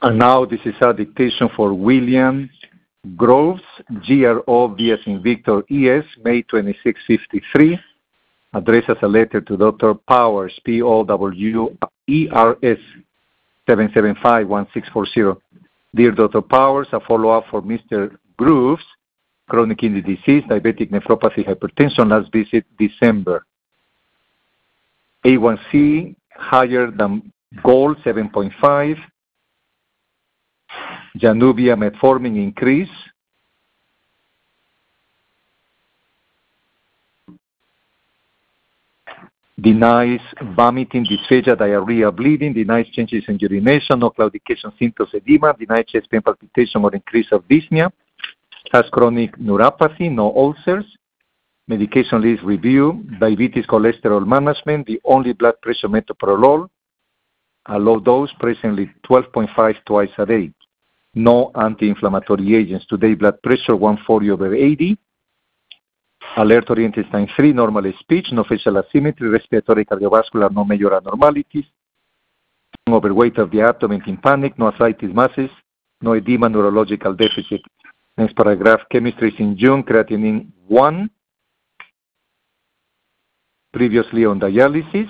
And now this is a dictation for William Groves, GRO as in Victor ES, May 2653. Addressed as a letter to Dr. Powers, POWERS, 775-1640. Dear Dr. Powers, a follow-up for Mr. Groves, chronic kidney disease, diabetic nephropathy, hypertension, last visit December. A1C higher than goal, 7.5. Januvia metformin increase. Denies vomiting, dysphagia, diarrhea, bleeding. Denies changes in urination, no claudication symptoms, edema. Denies chest pain, palpitation, or increase of dyspnea. Has chronic neuropathy, no ulcers. Medication list review. Diabetes, cholesterol management. The only blood pressure metoprolol. A low dose, presently 12.5 twice a day. No anti-inflammatory agents. Today blood pressure 140/80. Alert oriented sign 3, normal speech, no facial asymmetry, respiratory, cardiovascular, no major abnormalities. Overweight of the abdomen, tympanic, no ascites masses, no edema, neurological deficit. Next paragraph, chemistry in June, creatinine 1. Previously on dialysis.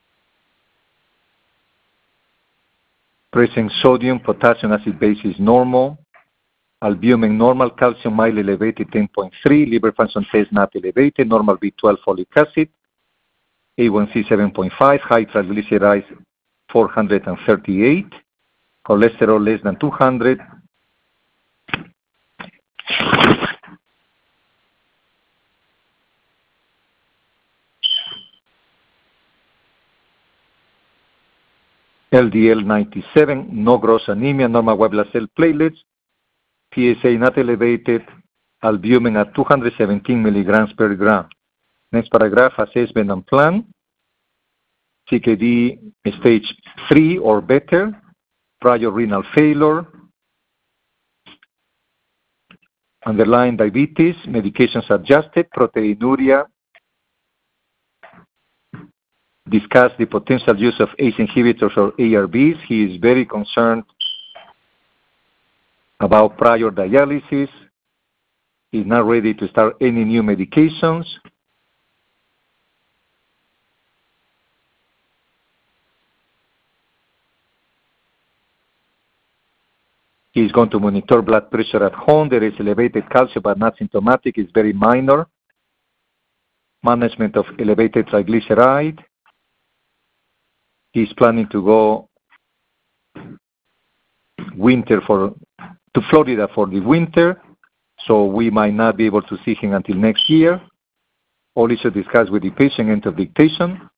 Present sodium, potassium, acid base is normal. Albumin normal, calcium mild elevated 10.3, liver function test not elevated, normal B12 folic acid, A1C 7.5, high triglycerides 438, cholesterol less than 200. LDL 97, no gross anemia, normal white blood cell platelets, PSA not elevated, albumin at 217 milligrams per gram. Next paragraph, assessment and plan. CKD stage 3 or better, prior renal failure, underlying diabetes, medications adjusted, proteinuria. Discuss the potential use of ACE inhibitors or ARBs. He is very concerned about prior dialysis. He's not ready to start any new medications. He's going to monitor blood pressure at home. There is elevated calcium but not symptomatic. It's very minor. Management of elevated triglyceride. He's planning to go to Florida for the winter, so we might not be able to see him until next year. All issues discussed with the patient, end of dictation.